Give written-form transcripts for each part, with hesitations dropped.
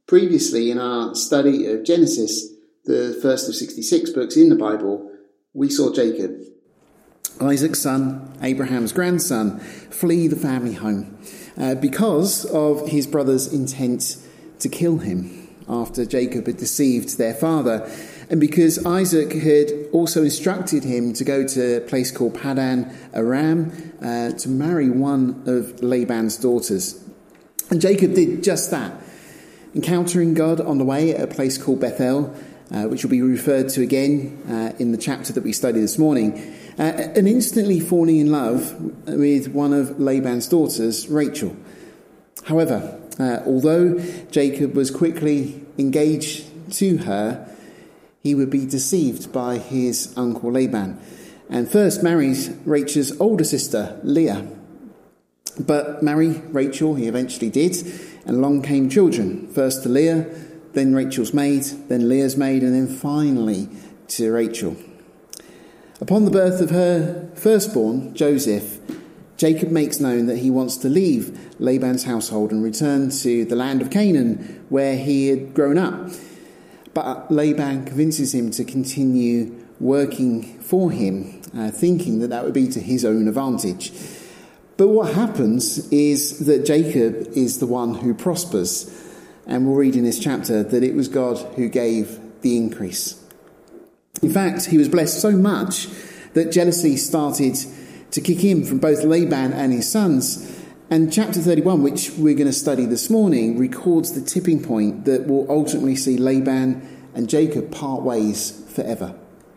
Previously, in our study of Genesis, the first of 66 books in the Bible, we saw Jacob, Isaac's son, Abraham's grandson, flee the family home because of his brother's intent to kill him after Jacob had deceived their father, and because Isaac had also instructed him to go to a place called Padan Aram to marry one of Laban's daughters. And Jacob did just that, encountering God on the way at a place called Bethel, which will be referred to again in the chapter that we studied this morning, and instantly falling in love with one of Laban's daughters, Rachel. However, although Jacob was quickly engaged to her, he would be deceived by his uncle Laban, and first marries Rachel's older sister, Leah. But marry Rachel he eventually did, and along came children, first to Leah, then Rachel's maid, then Leah's maid, and then finally to Rachel. Upon the birth of her firstborn, Joseph, Jacob makes known that he wants to leave Laban's household and return to the land of Canaan, where he had grown up. But Laban convinces him to continue working for him, thinking that would be to his own advantage. But what happens is that Jacob is the one who prospers. And we'll read in this chapter that it was God who gave the increase. In fact, he was blessed so much that jealousy started to kick in from both Laban and his sons. And chapter 31, which we're going to study this morning, records the tipping point that will ultimately see Laban and Jacob part ways forever.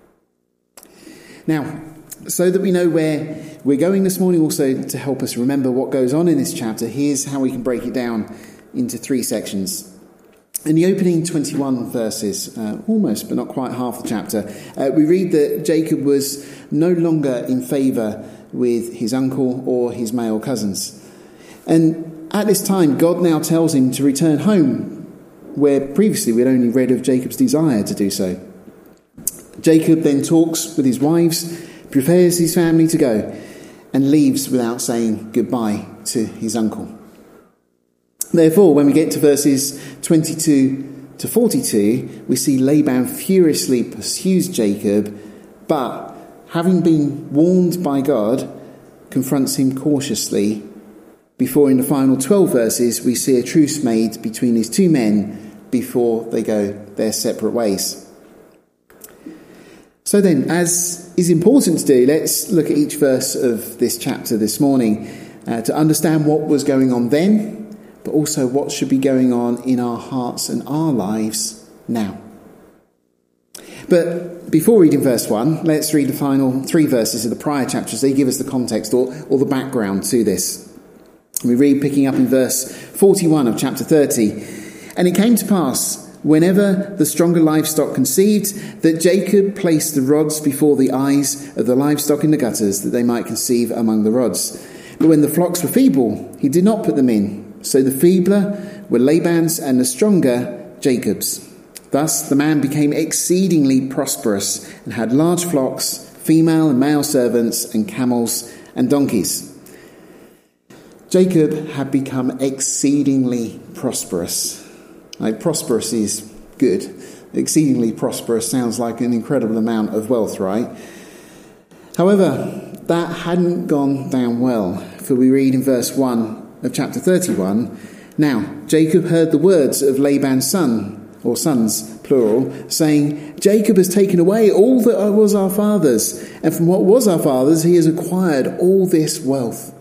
Now, so that we know where we're going this morning, also to help us remember what goes on in this chapter, here's how we can break it down into three sections. In the opening 21 verses, almost but not quite half the chapter, we read that Jacob was no longer in favour with his uncle or his male cousins. And at this time, God now tells him to return home, where previously we'd only read of Jacob's desire to do so. Jacob then talks with his wives, prepares his family to go, and leaves without saying goodbye to his uncle. Therefore, when we get to verses 22 to 42, we see Laban furiously pursues Jacob, but having been warned by God, confronts him cautiously, before in the final 12 verses we see a truce made between these two men before they go their separate ways. So then, as is important to do, let's look at each verse of this chapter this morning to understand what was going on then, but also what should be going on in our hearts and our lives now. But before reading verse 1, let's read the final three verses of the prior chapters. They give us the context or the background to this. We read, picking up in verse 41 of chapter 30, "And it came to pass, whenever the stronger livestock conceived, that Jacob placed the rods before the eyes of the livestock in the gutters, that they might conceive among the rods. But when the flocks were feeble, he did not put them in. So the feebler were Laban's, and the stronger Jacob's. Thus the man became exceedingly prosperous, and had large flocks, female and male servants, and camels and donkeys." Jacob had become exceedingly prosperous. Prosperous is good. Exceedingly prosperous sounds like an incredible amount of wealth, right? However, that hadn't gone down well, for we read in verse 1 of chapter 31, "Now Jacob heard the words of Laban's son, or sons, plural, saying, Jacob has taken away all that was our father's, and from what was our father's he has acquired all this wealth."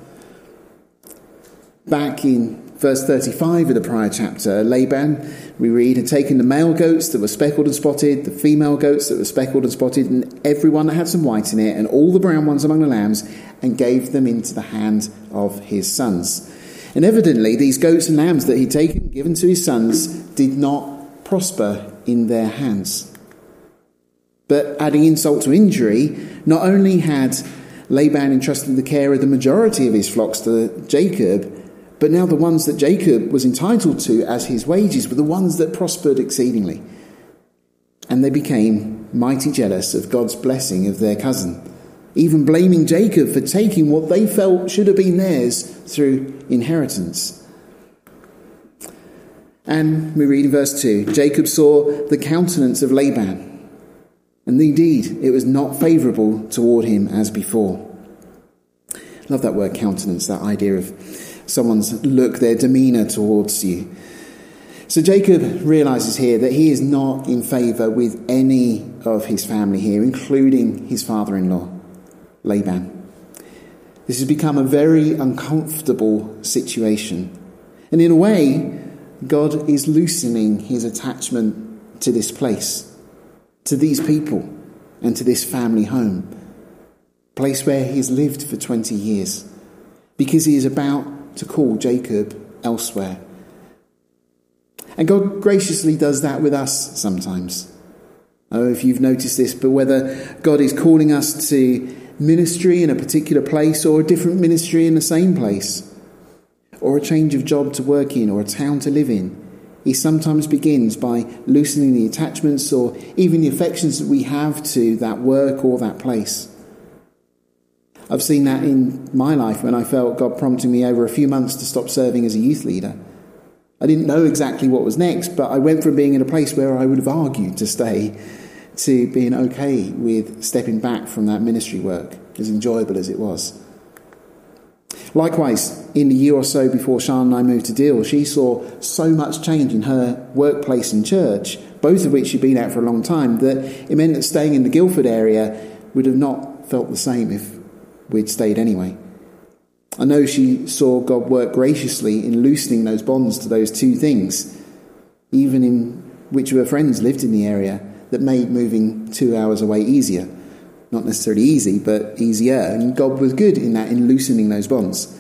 Back in verse 35 of the prior chapter, Laban, we read, had taken the male goats that were speckled and spotted, the female goats that were speckled and spotted, and every one that had some white in it, and all the brown ones among the lambs, and gave them into the hand of his sons. And evidently these goats and lambs that he'd taken, given to his sons, did not prosper in their hands. But adding insult to injury, not only had Laban entrusted the care of the majority of his flocks to Jacob, but now the ones that Jacob was entitled to as his wages were the ones that prospered exceedingly. And they became mighty jealous of God's blessing of their cousin, even blaming Jacob for taking what they felt should have been theirs through inheritance. And we read in verse 2, Jacob saw the countenance of Laban, and indeed it was not favourable toward him as before. Love that word countenance, that idea of someone's look, their demeanour towards you. So Jacob realises here that he is not in favour with any of his family here, including his father-in-law, Laban. This has become a very uncomfortable situation. And in a way, God is loosening his attachment to this place, to these people, and to this family home, a place where he's lived for 20 years, because he is about to call Jacob elsewhere. And God graciously does that with us sometimes. I don't know if you've noticed this, but whether God is calling us to ministry in a particular place or a different ministry in the same place, or a change of job to work in or a town to live in, he sometimes begins by loosening the attachments or even the affections that we have to that work or that place. I've seen that in my life when I felt God prompting me over a few months to stop serving as a youth leader. I didn't know exactly what was next, but I went from being in a place where I would have argued to stay to being okay with stepping back from that ministry work, as enjoyable as it was. Likewise, in the year or so before Sean and I moved to Deal, she saw so much change in her workplace and church, both of which she'd been at for a long time, that it meant that staying in the Guildford area would have not felt the same if we'd stayed anyway. I know she saw God work graciously in loosening those bonds to those two things, even in which of her friends lived in the area, that made moving 2 hours away easier. Not necessarily easy, but easier. And God was good in that, in loosening those bonds.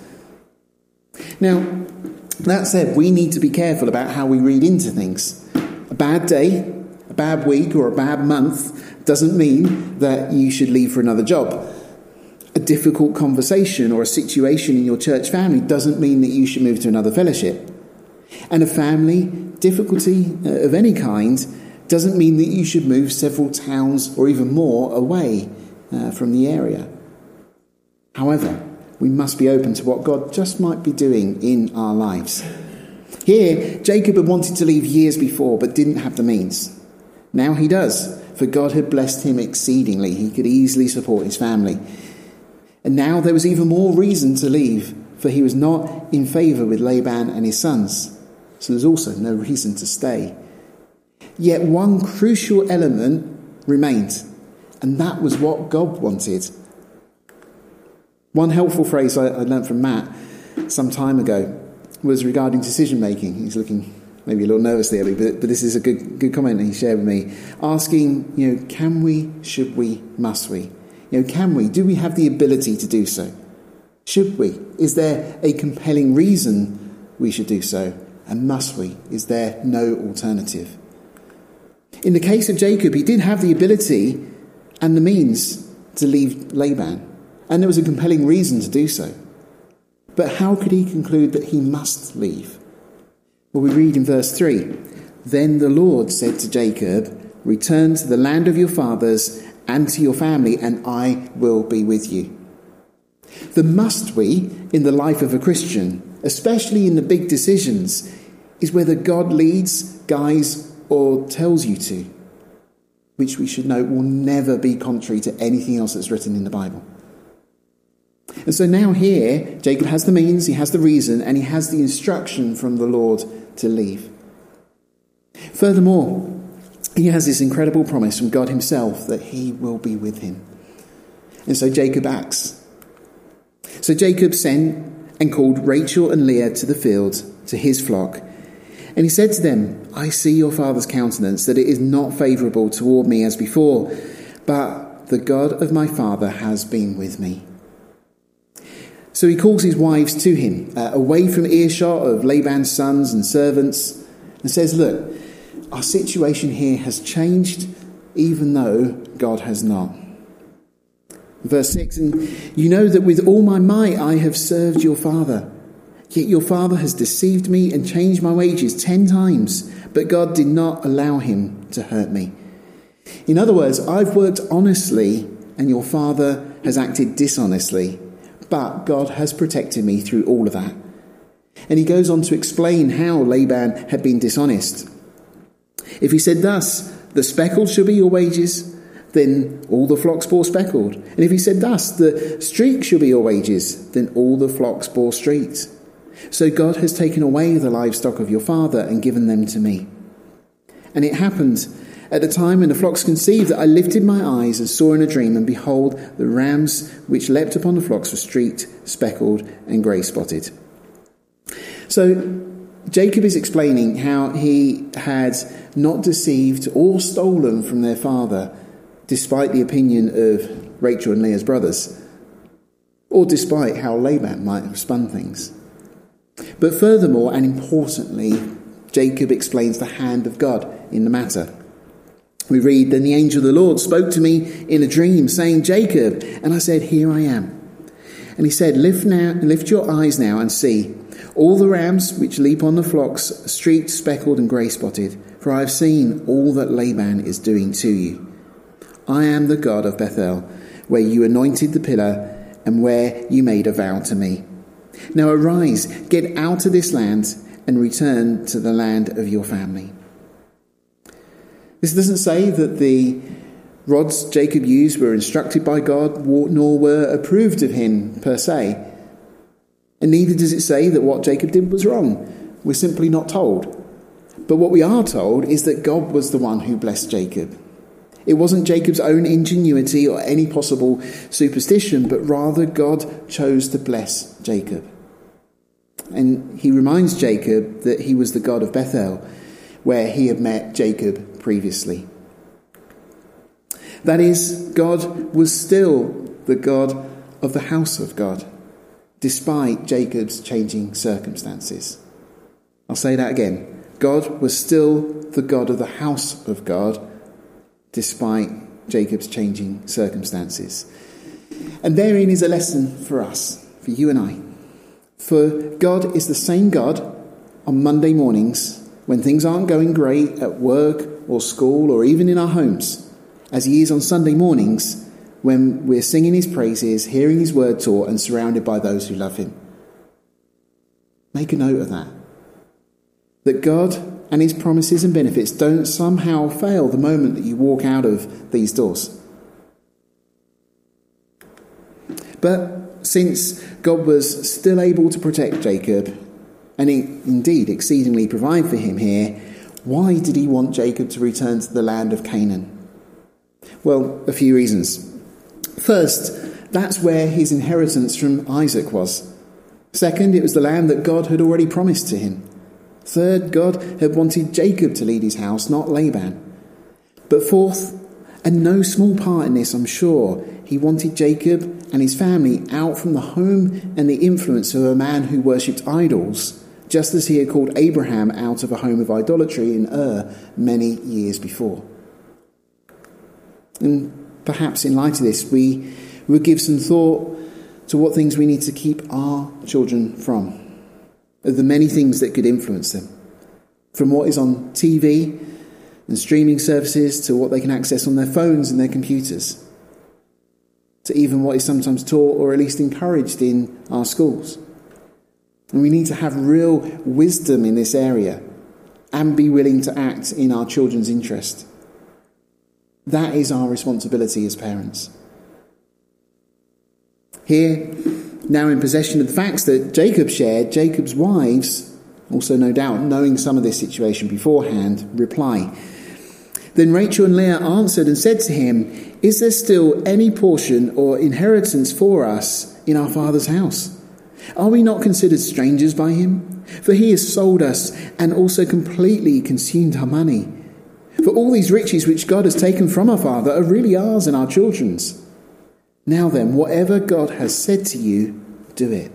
Now, that said, we need to be careful about how we read into things. A bad day, a bad week, or a bad month doesn't mean that you should leave for another job. A difficult conversation or a situation in your church family doesn't mean that you should move to another fellowship. And a family difficulty of any kind doesn't mean that you should move several towns or even more away from the area. However, we must be open to what God just might be doing in our lives. Here, Jacob had wanted to leave years before, but didn't have the means. Now he does, for God had blessed him exceedingly. He could easily support his family. And now there was even more reason to leave, for he was not in favour with Laban and his sons. So there's also no reason to stay. Yet one crucial element remained, and that was what God wanted. One helpful phrase I learned from Matt some time ago was regarding decision making. He's looking maybe a little nervously at me, but this is a good comment that he shared with me. Asking, can we, should we, must we? Can we? Do we have the ability to do so? Should we? Is there a compelling reason we should do so? And must we? Is there no alternative? In the case of Jacob, he did have the ability and the means to leave Laban, and there was a compelling reason to do so. But how could he conclude that he must leave? Well, we read in verse 3, "Then the Lord said to Jacob, 'Return to the land of your fathers and to your family, and I will be with you.'" The must we in the life of a Christian, especially in the big decisions, is whether God leads, guides, or tells you to, which we should note will never be contrary to anything else that's written in the Bible. And so now here, Jacob has the means, he has the reason, and he has the instruction from the Lord to leave. Furthermore, he has this incredible promise from God himself that he will be with him. And so Jacob acts. So Jacob sent and called Rachel and Leah to the field, to his flock. And he said to them, "I see your father's countenance, that it is not favourable toward me as before, but the God of my father has been with me." So he calls his wives to him, away from earshot of Laban's sons and servants, and says, "Look, our situation here has changed, even though God has not." Verse 6, "And you know that with all my might I have served your father. Yet your father has deceived me and changed my wages 10 times, but God did not allow him to hurt me. In other words, I've worked honestly and your father has acted dishonestly, but God has protected me through all of that. And he goes on to explain how Laban had been dishonest. If he said thus, the speckled shall be your wages, then all the flocks bore speckled. And if he said thus, the streak shall be your wages, then all the flocks bore streaks. So God has taken away the livestock of your father and given them to me. And it happened at the time when the flocks conceived that I lifted my eyes and saw in a dream, and behold, the rams which leapt upon the flocks were streaked, speckled, and grey-spotted. So Jacob is explaining how he had not deceived or stolen from their father, despite the opinion of Rachel and Leah's brothers, or despite how Laban might have spun things. But furthermore, and importantly, Jacob explains the hand of God in the matter. We read, then the angel of the Lord spoke to me in a dream, saying, Jacob. And I said, here I am. And he said, lift your eyes now and see. All the rams which leap on the flocks, streaked, speckled, and grey-spotted, for I have seen all that Laban is doing to you. I am the God of Bethel, where you anointed the pillar, and where you made a vow to me. Now arise, get out of this land, and return to the land of your family. This doesn't say that the rods Jacob used were instructed by God, nor were approved of him per se. And neither does it say that what Jacob did was wrong. We're simply not told. But what we are told is that God was the one who blessed Jacob. It wasn't Jacob's own ingenuity or any possible superstition, but rather God chose to bless Jacob. And he reminds Jacob that he was the God of Bethel, where he had met Jacob previously. That is, God was still the God of the house of God, despite Jacob's changing circumstances. I'll say that again. God was still the God of the house of God, despite Jacob's changing circumstances. And therein is a lesson for us, for you and I. For God is the same God on Monday mornings when things aren't going great at work or school or even in our homes, as he is on Sunday mornings when we're singing his praises, hearing his word taught, and surrounded by those who love him. Make a note of that. That God and his promises and benefits don't somehow fail the moment that you walk out of these doors. But since God was still able to protect Jacob, and indeed exceedingly provide for him here, why did he want Jacob to return to the land of Canaan? Well, a few reasons. First, that's where his inheritance from Isaac was. Second, it was the land that God had already promised to him. Third, God had wanted Jacob to lead his house, not Laban. But fourth, and no small part in this, I'm sure, he wanted Jacob and his family out from the home and the influence of a man who worshipped idols, just as he had called Abraham out of a home of idolatry in Ur many years before. And perhaps in light of this, we would give some thought to what things we need to keep our children from, of the many things that could influence them, from what is on TV and streaming services to what they can access on their phones and their computers, to even what is sometimes taught or at least encouraged in our schools. And we need to have real wisdom in this area and be willing to act in our children's interest. That is our responsibility as parents. Here, now in possession of the facts that Jacob shared, Jacob's wives, also no doubt knowing some of this situation beforehand, reply. Then Rachel and Leah answered and said to him, is there still any portion or inheritance for us in our father's house? Are we not considered strangers by him? For he has sold us and also completely consumed our money. For all these riches which God has taken from our father are really ours and our children's. Now then, whatever God has said to you, do it.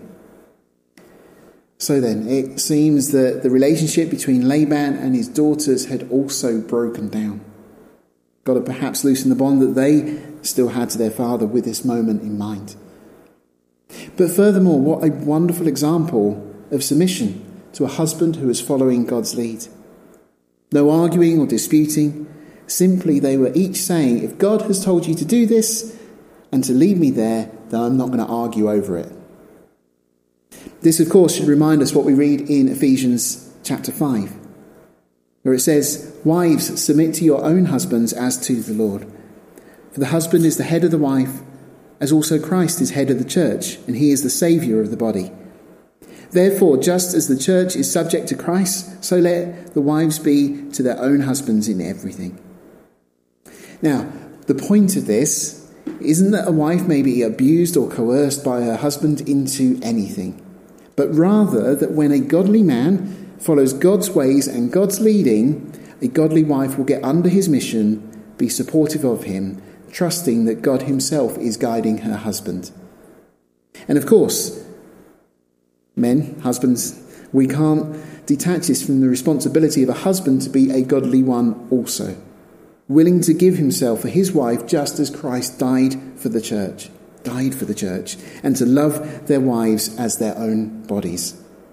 So then, it seems that the relationship between Laban and his daughters had also broken down. God had perhaps loosened the bond that they still had to their father with this moment in mind. But furthermore, what a wonderful example of submission to a husband who is following God's lead. No arguing or disputing. Simply they were each saying, if God has told you to do this and to lead me there, then I'm not going to argue over it. This, of course, should remind us what we read in Ephesians chapter 5, where it says, "Wives, submit to your own husbands as to the Lord. For the husband is the head of the wife, as also Christ is head of the church, and he is the Saviour of the body. Therefore, just as the church is subject to Christ, so let the wives be to their own husbands in everything." Now, the point of this isn't that a wife may be abused or coerced by her husband into anything, but rather that when a godly man follows God's ways and God's leading, a godly wife will get under his mission, be supportive of him, trusting that God himself is guiding her husband. And of course, men, husbands, we can't detach this from the responsibility of a husband to be a godly one also, willing to give himself for his wife just as Christ died for the church, and to love their wives as their own bodies.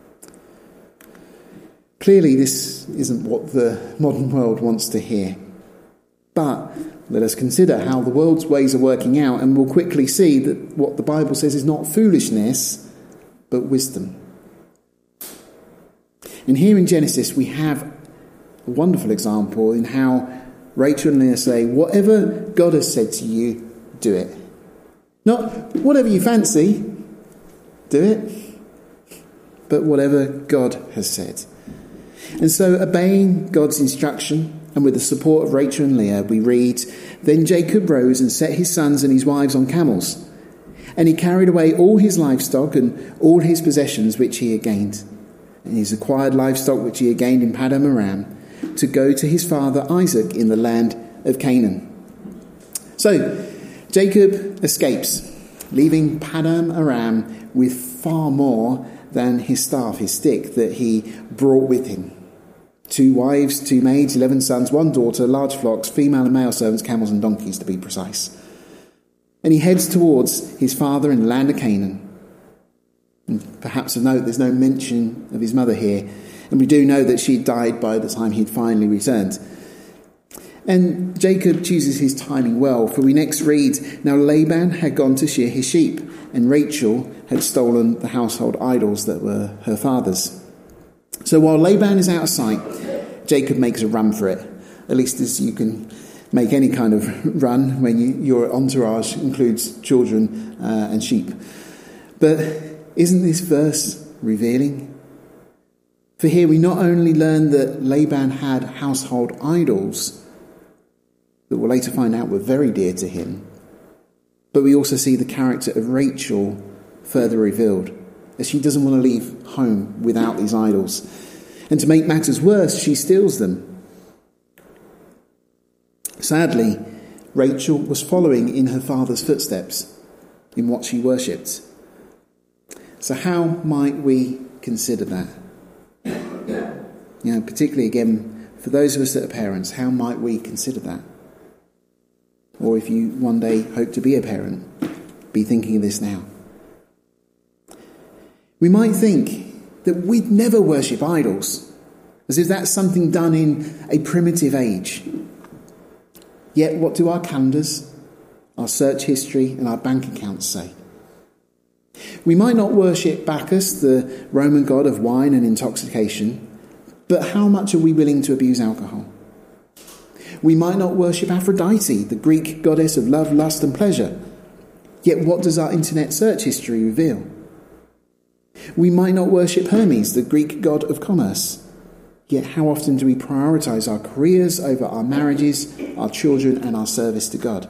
Clearly, this isn't what the modern world wants to hear. But let us consider how the world's ways are working out, and we'll quickly see that what the Bible says is not foolishness, but wisdom. And here in Genesis, we have a wonderful example in how Rachel and Leah say, whatever God has said to you, do it. Not whatever you fancy, do it, but whatever God has said. And so, obeying God's instruction, and with the support of Rachel and Leah, we read, "Then Jacob rose and set his sons and his wives on camels, and he carried away all his livestock and all his possessions which he had gained, and his acquired livestock which he had gained in Paddan Aram, to go to his father Isaac in the land of Canaan." So, Jacob escapes, leaving Paddan Aram with far more than his staff, his stick, that he brought with him. 2 wives, 2 maids, 11 sons, 1 daughter, large flocks, female and male servants, camels and donkeys, to be precise. And he heads towards his father in the land of Canaan. And perhaps a note, there's no mention of his mother here, and we do know that she died by the time he'd finally returned. And Jacob chooses his timing well, for we next read, "Now Laban had gone to shear his sheep, and Rachel had stolen the household idols that were her father's." So while Laban is out of sight, Jacob makes a run for it, at least as you can make any kind of run when your entourage includes children and sheep. But isn't this verse revealing? For here we not only learn that Laban had household idols that we'll later find out were very dear to him, but we also see the character of Rachel further revealed, as she doesn't want to leave home without these idols. And to make matters worse, she steals them. Sadly, Rachel was following in her father's footsteps in what she worshipped. So how might we consider that? Particularly again, for those of us that are parents, how might we consider that? Or if you one day hope to be a parent, be thinking of this now. We might think that we'd never worship idols, as if that's something done in a primitive age. Yet what do our calendars, our search history and our bank accounts say? We might not worship Bacchus, the Roman god of wine and intoxication, but how much are we willing to abuse alcohol? We might not worship Aphrodite, the Greek goddess of love, lust and pleasure, yet what does our internet search history reveal? We might not worship Hermes, the Greek god of commerce, yet how often do we prioritise our careers over our marriages, our children and our service to God?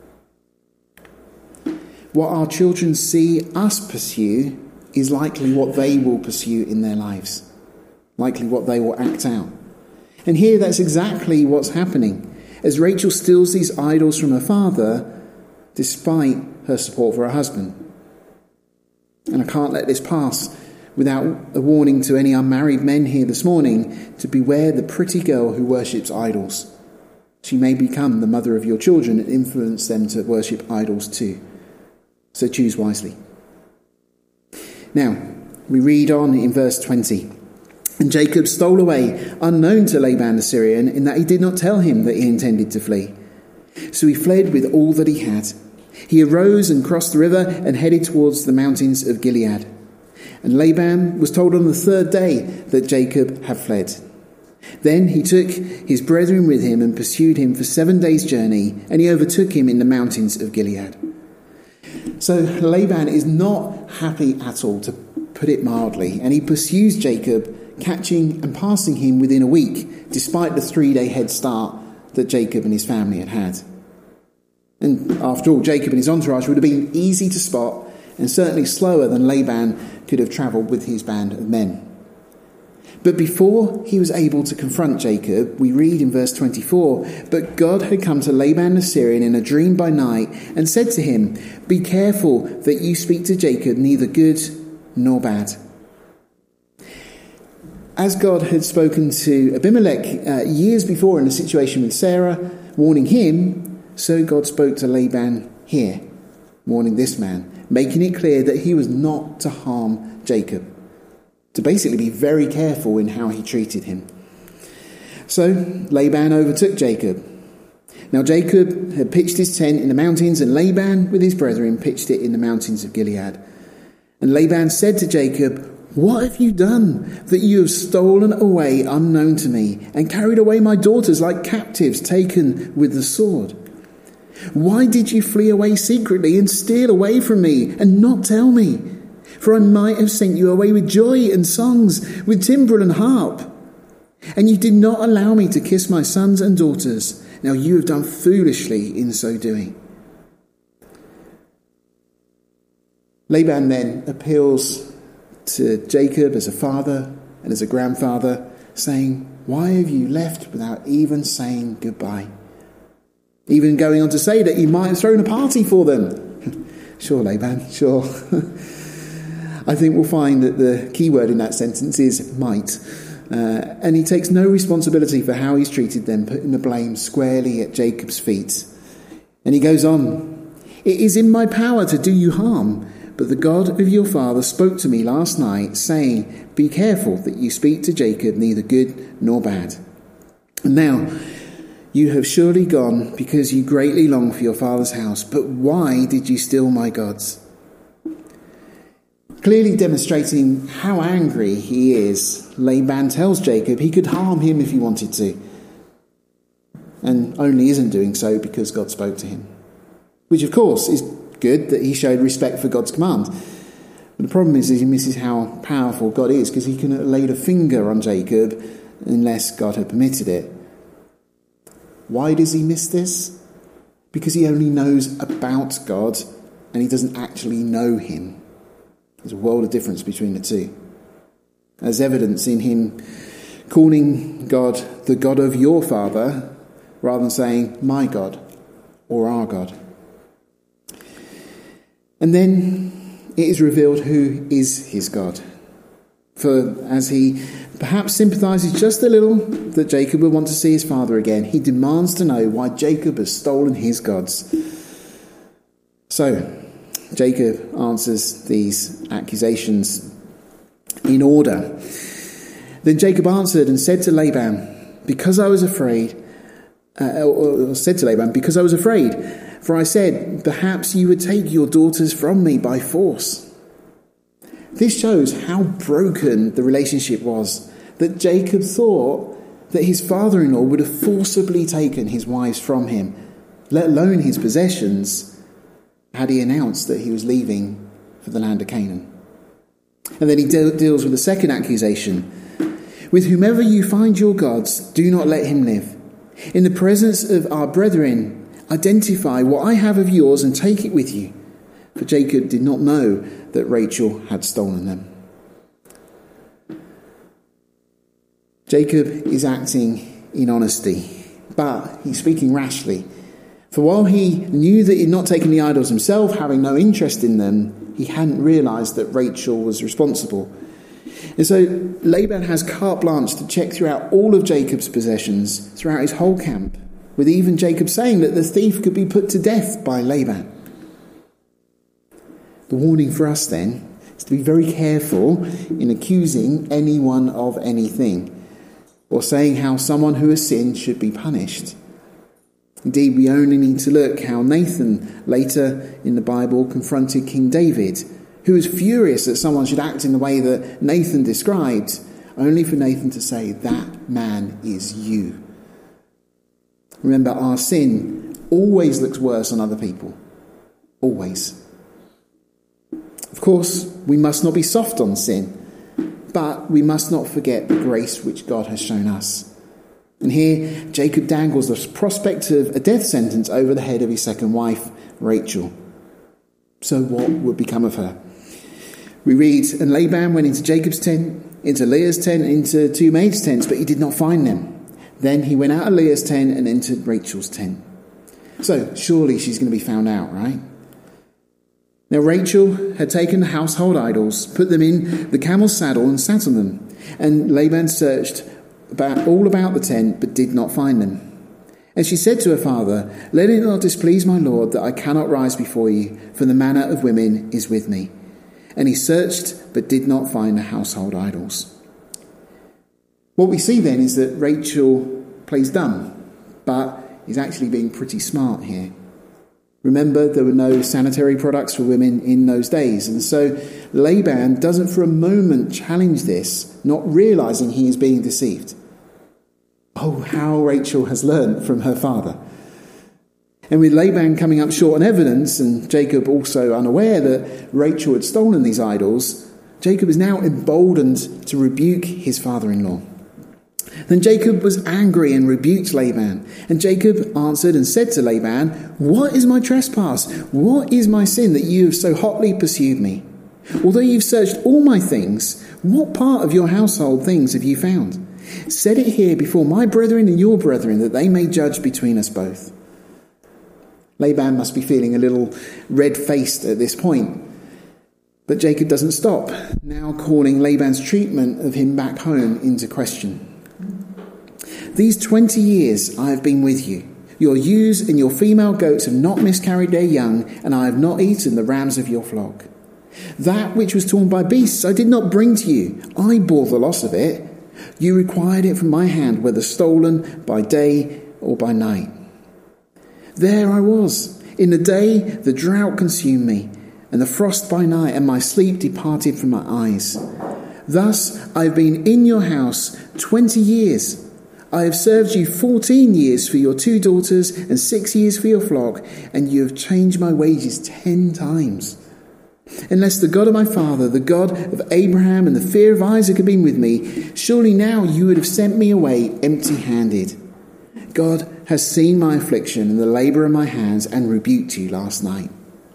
What our children see us pursue is likely what they will pursue in their lives, likely what they will act out. And here that's exactly what's happening, as Rachel steals these idols from her father despite her support for her husband. And I can't let this pass without a warning to any unmarried men here this morning to beware the pretty girl who worships idols. She may become the mother of your children and influence them to worship idols too. So choose wisely. Now, we read on in verse 20. "And Jacob stole away, unknown to Laban the Syrian, in that he did not tell him that he intended to flee. So he fled with all that he had. He arose and crossed the river and headed towards the mountains of Gilead. And Laban was told on the third day that Jacob had fled. Then he took his brethren with him and pursued him for 7 days' journey, and he overtook him in the mountains of Gilead. So Laban is not happy at all, to put it mildly, and he pursues Jacob, catching and passing him within a week, despite the 3-day head start that Jacob and his family had had. And after all, Jacob and his entourage would have been easy to spot, and certainly slower than Laban could have travelled with his band of men. But before he was able to confront Jacob, we read in verse 24, "But God had come to Laban the Syrian in a dream by night and said to him, 'Be careful that you speak to Jacob neither good nor bad.'" As God had spoken to Abimelech years before in a situation with Sarah, warning him, so God spoke to Laban here, warning this man, making it clear that he was not to harm Jacob, to basically be very careful in how he treated him. So Laban overtook Jacob. Now Jacob had pitched his tent in the mountains, and Laban with his brethren pitched it in the mountains of Gilead. And Laban said to Jacob, "What have you done that you have stolen away unknown to me and carried away my daughters like captives taken with the sword? Why did you flee away secretly and steal away from me and not tell me? For I might have sent you away with joy and songs, with timbrel and harp. And you did not allow me to kiss my sons and daughters. Now you have done foolishly in so doing." Laban then appeals to Jacob as a father and as a grandfather, saying, "Why have you left without even saying goodbye?" Even going on to say that he might have thrown a party for them. Sure, Laban, sure. I think we'll find that the key word in that sentence is might. And he takes no responsibility for how he's treated them, putting the blame squarely at Jacob's feet. And he goes on, "It is in my power to do you harm, but the God of your father spoke to me last night, saying, 'Be careful that you speak to Jacob neither good nor bad.' And now you have surely gone because you greatly long for your father's house. But why did you steal my gods?" Clearly demonstrating how angry he is, Laban tells Jacob he could harm him if he wanted to, and only isn't doing so because God spoke to him. Which, of course, is good that he showed respect for God's command. But the problem is he misses how powerful God is, because he couldn't have laid a finger on Jacob unless God had permitted it. Why does he miss this? Because he only knows about God and he doesn't actually know him. There's a world of difference between the two. As evidence in him calling God the God of your father rather than saying my God or our God. And then it is revealed who is his God. For as he perhaps sympathises just a little that Jacob will want to see his father again, he demands to know why Jacob has stolen his gods. So Jacob answers these accusations in order. Then Jacob answered and said to Laban, because I was afraid, for I said, perhaps you would take your daughters from me by force. This shows how broken the relationship was, that Jacob thought that his father-in-law would have forcibly taken his wives from him, let alone his possessions, had he announced that he was leaving for the land of Canaan. And then he deals with the second accusation. With whomever you find your gods, do not let him live. In the presence of our brethren, identify what I have of yours and take it with you. For Jacob did not know that Rachel had stolen them. Jacob is acting in honesty, but he's speaking rashly. For while he knew that he had not taken the idols himself, having no interest in them, he hadn't realised that Rachel was responsible. And so Laban has carte blanche to check throughout all of Jacob's possessions, throughout his whole camp, with even Jacob saying that the thief could be put to death by Laban. The warning for us then is to be very careful in accusing anyone of anything, or saying how someone who has sinned should be punished. Indeed, we only need to look how Nathan later in the Bible confronted King David who was furious that someone should act in the way that Nathan described, only for Nathan to say, "That man is you." Remember, our sin always looks worse on other people. Always. Of course, we must not be soft on sin, but we must not forget the grace which God has shown us. And here, Jacob dangles the prospect of a death sentence over the head of his second wife, Rachel. So what would become of her? We read, "And Laban went into Jacob's tent, into Leah's tent, and into two maids' tents, but he did not find them. Then he went out of Leah's tent and entered Rachel's tent." So surely she's going to be found out, right? Now Rachel had taken the household idols, put them in the camel's saddle and sat on them. And Laban searched all about the tent, but did not find them. And she said to her father, "Let it not displease my lord that I cannot rise before you, for the manner of women is with me." And he searched, but did not find the household idols. What we see then is that Rachel plays dumb, but is actually being pretty smart here. Remember, there were no sanitary products for women in those days, and so Laban doesn't for a moment challenge this, not realizing he is being deceived. Oh, how Rachel has learned from her father. And with Laban coming up short on evidence, and Jacob also unaware that Rachel had stolen these idols, Jacob is now emboldened to rebuke his father-in-law. Then Jacob was angry and rebuked Laban. And Jacob answered and said to Laban, "What is my trespass? What is my sin that you have so hotly pursued me? Although you've searched all my things, what part of your household things have you found? Set it here before my brethren and your brethren, that they may judge between us both." Laban must be feeling a little red-faced at this point. But Jacob doesn't stop, now calling Laban's treatment of him back home into question. "These 20 years I have been with you. Your ewes and your female goats have not miscarried their young, and I have not eaten the rams of your flock. That which was torn by beasts I did not bring to you. I bore the loss of it. You required it from my hand, whether stolen by day or by night. There I was. In the day the drought consumed me, and the frost by night, and my sleep departed from my eyes. Thus I have been in your house 20 years. I have served you 14 years for your 2 daughters and 6 years for your flock, and you have changed my wages 10 times. Unless the God of my father, the God of Abraham and the fear of Isaac had been with me, surely now you would have sent me away empty-handed. God has seen my affliction and the labour of my hands and rebuked you last night."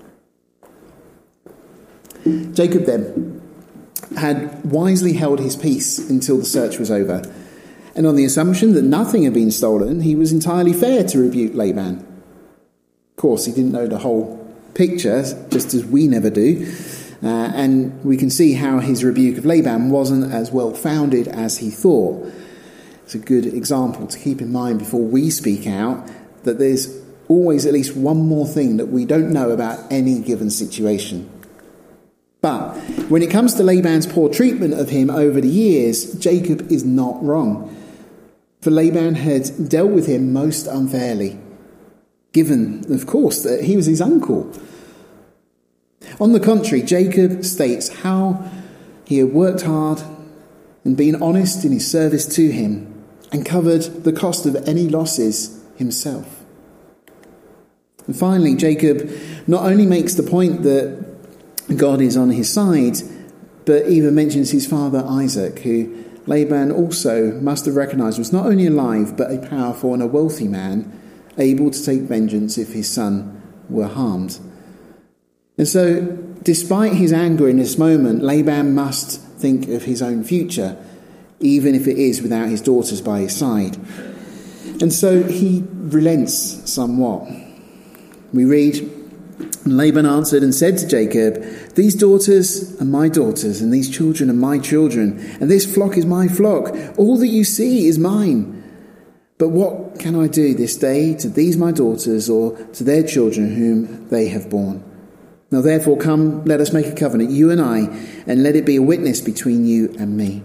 Jacob then had wisely held his peace until the search was over. And on the assumption that nothing had been stolen, he was entirely fair to rebuke Laban. Of course, he didn't know the whole picture, just as we never do. And we can see how his rebuke of Laban wasn't as well-founded as he thought. It's a good example to keep in mind before we speak out, that there's always at least one more thing that we don't know about any given situation. But when it comes to Laban's poor treatment of him over the years, Jacob is not wrong. For Laban had dealt with him most unfairly, given, of course, that he was his uncle. On the contrary, Jacob states how he had worked hard and been honest in his service to him and covered the cost of any losses himself. And finally, Jacob not only makes the point that God is on his side, but even mentions his father Isaac, who Laban also must have recognised was not only alive, but a powerful and a wealthy man, able to take vengeance if his son were harmed. And so, despite his anger in this moment, Laban must think of his own future, even if it is without his daughters by his side. And so he relents somewhat. We read, "And Laban answered and said to Jacob, 'These daughters are my daughters, and these children are my children, and this flock is my flock. All that you see is mine. But what can I do this day to these my daughters, or to their children whom they have borne? Now therefore come, let us make a covenant, you and I, and let it be a witness between you and me.'"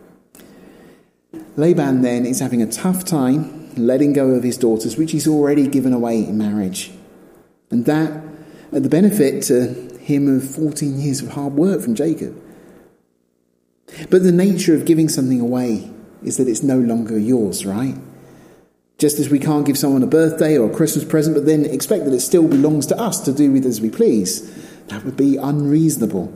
Laban then is having a tough time letting go of his daughters, which he's already given away in marriage. And that, at the benefit to him of 14 years of hard work from Jacob. But the nature of giving something away is that it's no longer yours, right? Just as we can't give someone a birthday or a Christmas present, but then expect that it still belongs to us to do with as we please, that would be unreasonable.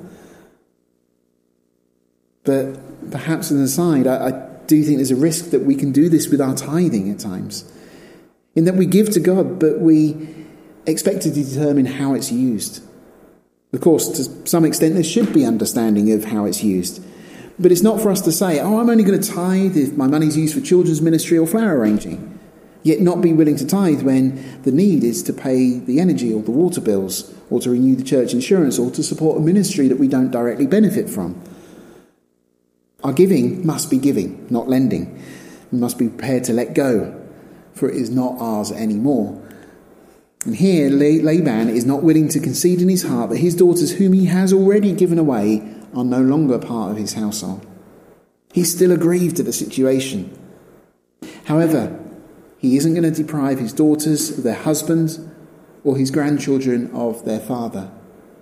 But perhaps as an aside, I do think there's a risk that we can do this with our tithing at times, in that we give to God, but we expect to determine how it's used. Of course, to some extent, there should be understanding of how it's used. But it's not for us to say, I'm only going to tithe if my money's used for children's ministry or flower arranging, yet not be willing to tithe when the need is to pay the energy or the water bills, or to renew the church insurance, or to support a ministry that we don't directly benefit from. Our giving must be giving, not lending. We must be prepared to let go, for it is not ours anymore. And here, Laban is not willing to concede in his heart that his daughters, whom he has already given away, are no longer part of his household. He's still aggrieved at the situation. However, he isn't going to deprive his daughters of their husbands or his grandchildren of their father.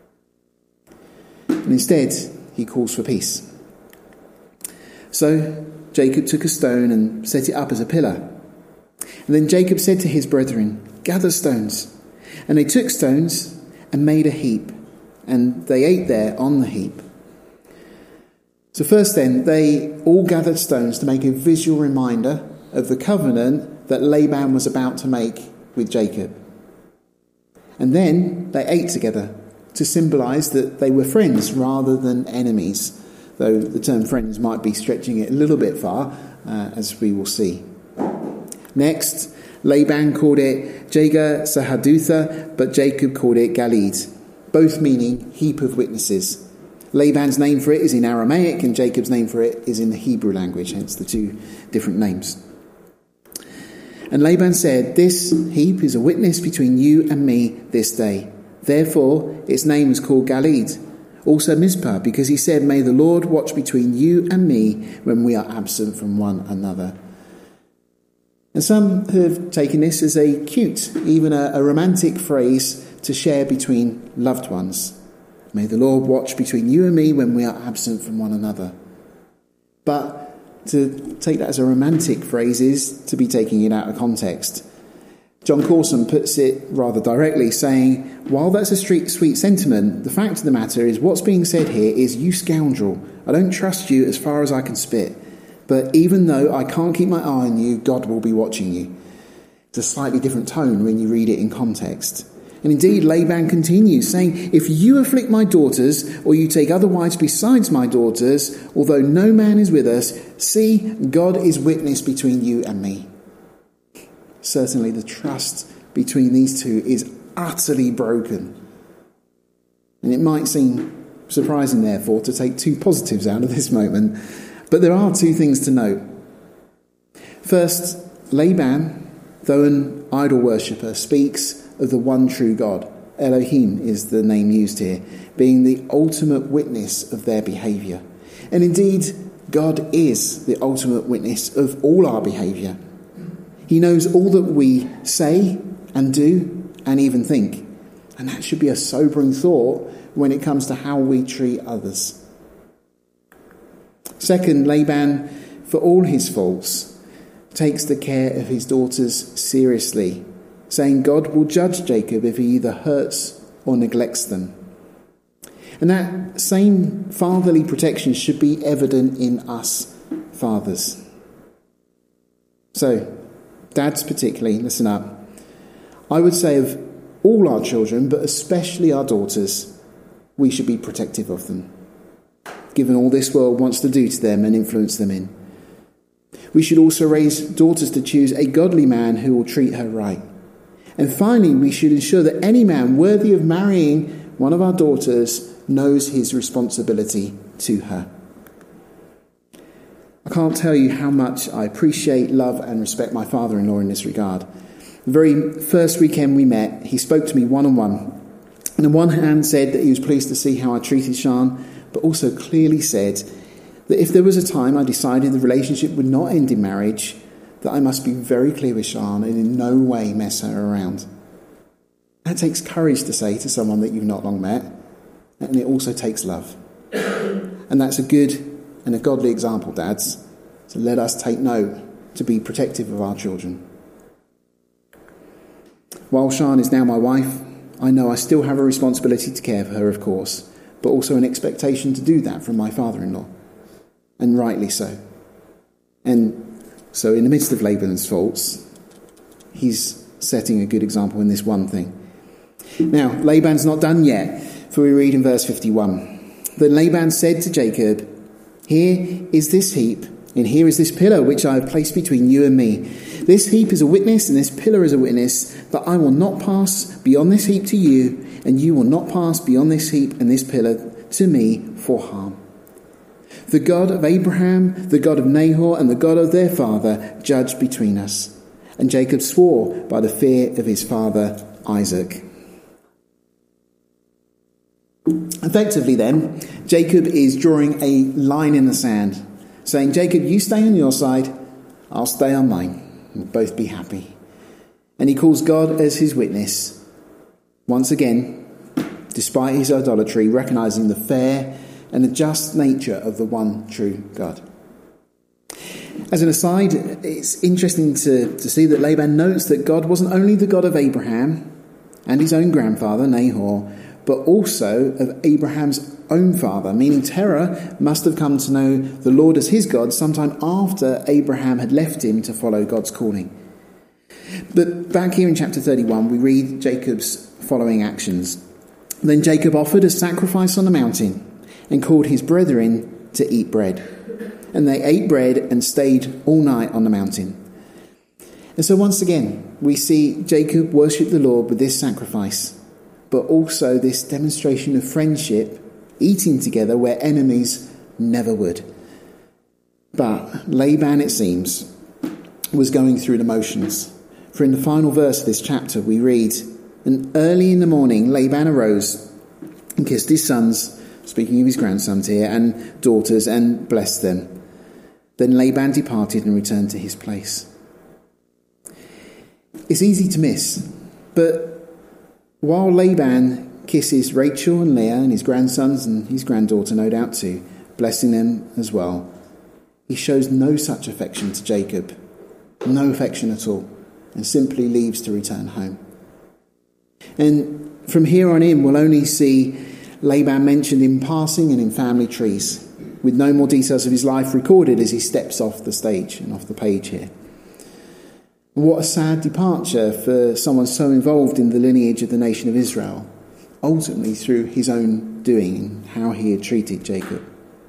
And instead, he calls for peace. So Jacob took a stone and set it up as a pillar. And then Jacob said to his brethren, "Gather stones." And they took stones and made a heap, and they ate there on the heap. So first then, they all gathered stones to make a visual reminder of the covenant that Laban was about to make with Jacob. And then they ate together to symbolise that they were friends rather than enemies, though the term friends might be stretching it a little bit far, as we will see. Next, Laban called it Jegar Sahadutha, but Jacob called it Galeed, both meaning heap of witnesses. Laban's name for it is in Aramaic, and Jacob's name for it is in the Hebrew language, hence the two different names. And Laban said, "This heap is a witness between you and me this day." Therefore, its name was called Galeed. Also Mizpah, because he said, "May the Lord watch between you and me when we are absent from one another." And some have taken this as a cute, even a romantic phrase to share between loved ones. May the Lord watch between you and me when we are absent from one another. But to take that as a romantic phrase is to be taking it out of context. John Corson puts it rather directly, saying, while that's a sweet sentiment, the fact of the matter is what's being said here is, "You scoundrel, I don't trust you as far as I can spit. But even though I can't keep my eye on you, God will be watching you." It's a slightly different tone when you read it in context. And indeed, Laban continues, saying, "If you afflict my daughters, or you take other wives besides my daughters, although no man is with us, see, God is witness between you and me." Certainly the trust between these two is utterly broken. And it might seem surprising, therefore, to take two positives out of this moment, but there are two things to note. First, Laban, though an idol worshipper, speaks of the one true God. Elohim is the name used here, being the ultimate witness of their behaviour. And indeed, God is the ultimate witness of all our behaviour. He knows all that we say and do and even think. And that should be a sobering thought when it comes to how we treat others. Second, Laban, for all his faults, takes the care of his daughters seriously, saying God will judge Jacob if he either hurts or neglects them. And that same fatherly protection should be evident in us fathers. So, dads particularly, listen up. I would say of all our children, but especially our daughters, we should be protective of them, given all this world wants to do to them and influence them in. We should also raise daughters to choose a godly man who will treat her right. And finally, we should ensure that any man worthy of marrying one of our daughters knows his responsibility to her. I can't tell you how much I appreciate, love and respect my father-in-law in this regard. The very first weekend we met, he spoke to me one-on-one. And on one hand said that he was pleased to see how I treated Sian, but also clearly said that if there was a time I decided the relationship would not end in marriage, that I must be very clear with Sian and in no way mess her around. That takes courage to say to someone that you've not long met. and it also takes love. And that's a good and a godly example, dads. So let us take note to be protective of our children. While Sian is now my wife, I know I still have a responsibility to care for her, of course, but also an expectation to do that from my father-in-law. And rightly so. And so in the midst of Laban's faults, he's setting a good example in this one thing. Now, Laban's not done yet, for we read in verse 51. Then Laban said to Jacob, "Here is this heap, and here is this pillar which I have placed between you and me. This heap is a witness, and this pillar is a witness, but I will not pass beyond this heap to you, and you will not pass beyond this heap and this pillar to me for harm. The God of Abraham, the God of Nahor, and the God of their father judge between us." And Jacob swore by the fear of his father Isaac. Effectively then, Jacob is drawing a line in the sand, saying, Jacob, you stay on your side, I'll stay on mine. We'll both be happy. And he calls God as his witness. Once again, despite his idolatry, recognizing the fair and the just nature of the one true God. As an aside, it's interesting to see that Laban notes that God wasn't only the God of Abraham and his own grandfather, Nahor, but also of Abraham's own father, meaning Terah must have come to know the Lord as his God sometime after Abraham had left him to follow God's calling. But back here in chapter 31, we read Jacob's following actions. Then Jacob offered a sacrifice on the mountain and called his brethren to eat bread. And they ate bread and stayed all night on the mountain. And so once again, we see Jacob worship the Lord with this sacrifice, but also this demonstration of friendship, eating together where enemies never would. But Laban, it seems, was going through the motions. For in the final verse of this chapter we read, "And early in the morning Laban arose and kissed his sons," speaking of his grandsons here, "and daughters, and blessed them. Then Laban departed and returned to his place." It's easy to miss, but while Laban kisses Rachel and Leah and his grandsons and his granddaughter, no doubt too, blessing them as well, he shows no such affection to Jacob, no affection at all, and simply leaves to return home. And from here on in, we'll only see Laban mentioned in passing and in family trees, with no more details of his life recorded as he steps off the stage and off the page here. And what a sad departure for someone so involved in the lineage of the nation of Israel, ultimately through his own doing and how he had treated Jacob.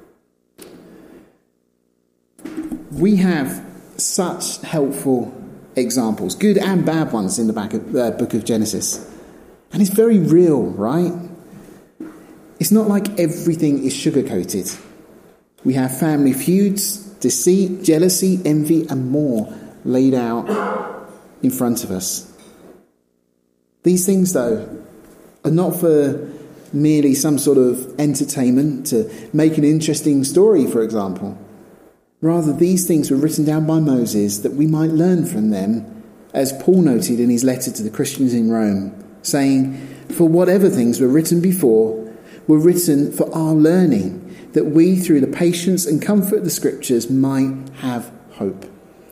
We have such helpful examples, good and bad ones, in the book of Genesis. And it's very real, right? It's not like everything is sugar-coated. We have family feuds, deceit, jealousy, envy, and more laid out in front of us. These things, though, are not for merely some sort of entertainment to make an interesting story, for example. Rather, these things were written down by Moses that we might learn from them, as Paul noted in his letter to the Christians in Rome, saying, "For whatever things were written before were written for our learning, that we, through the patience and comfort of the Scriptures, might have hope."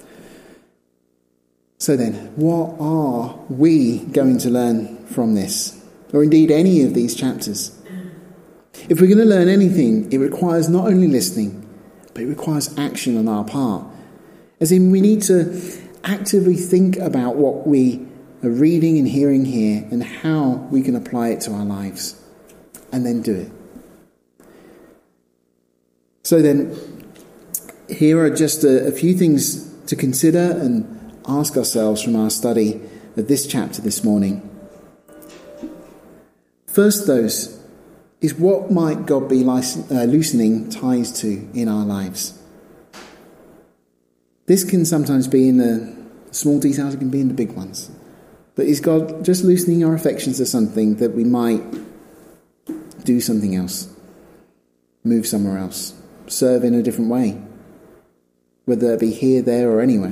So then, what are we going to learn from this? Or indeed any of these chapters? If we're going to learn anything, it requires not only listening, but it requires action on our part. As in, we need to actively think about what we are reading and hearing here and how we can apply it to our lives. And then do it. So then, here are just a few things to consider and ask ourselves from our study of this chapter this morning. First, those is what might God be loosening ties to in our lives? This can sometimes be in the small details, it can be in the big ones. But is God just loosening our affections to something that we might do something else, move somewhere else, serve in a different way, whether it be here, there, or anywhere?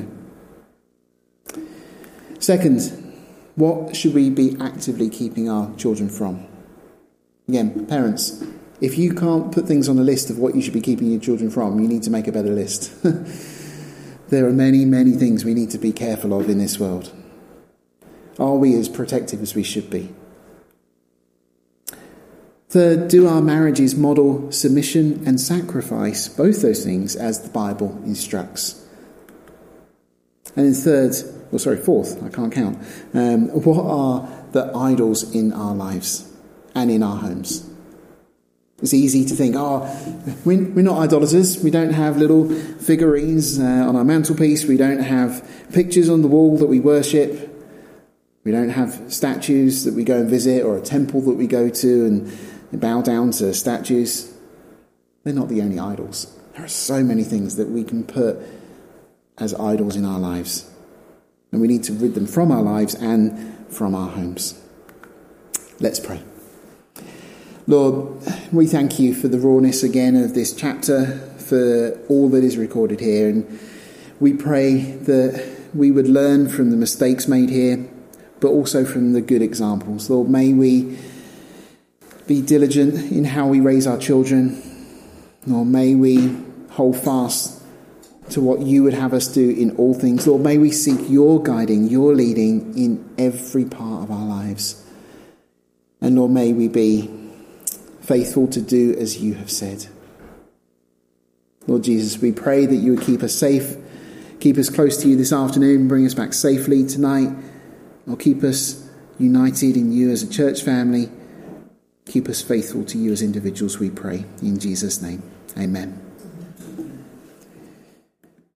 Second, what should we be actively keeping our children from? Again, parents, if you can't put things on a list of what you should be keeping your children from, you need to make a better list. There are many, many things we need to be careful of in this world. Are we as protective as we should be? Third, do our marriages model submission and sacrifice, both those things, as the Bible instructs? And then fourth, I can't count. What are the idols in our lives and in our homes? It's easy to think, we're not idolaters. We don't have little figurines on our mantelpiece. We don't have pictures on the wall that we worship. We don't have statues that we go and visit or a temple that we go to and bow down to statues. They're not the only idols. There are so many things that we can put as idols in our lives. And we need to rid them from our lives and from our homes. Let's pray. Lord, we thank you for the rawness again of this chapter, for all that is recorded here. And we pray that we would learn from the mistakes made here, but also from the good examples. Lord, may we be diligent in how we raise our children. Lord, may we hold fast to what you would have us do in all things. Lord, may we seek your guiding, your leading in every part of our lives. And Lord, may we be faithful to do as you have said. Lord Jesus, we pray that you would keep us safe, keep us close to you this afternoon, bring us back safely tonight, or keep us united in you as a church family. Keep us faithful to you as individuals, we pray. In Jesus' name, amen.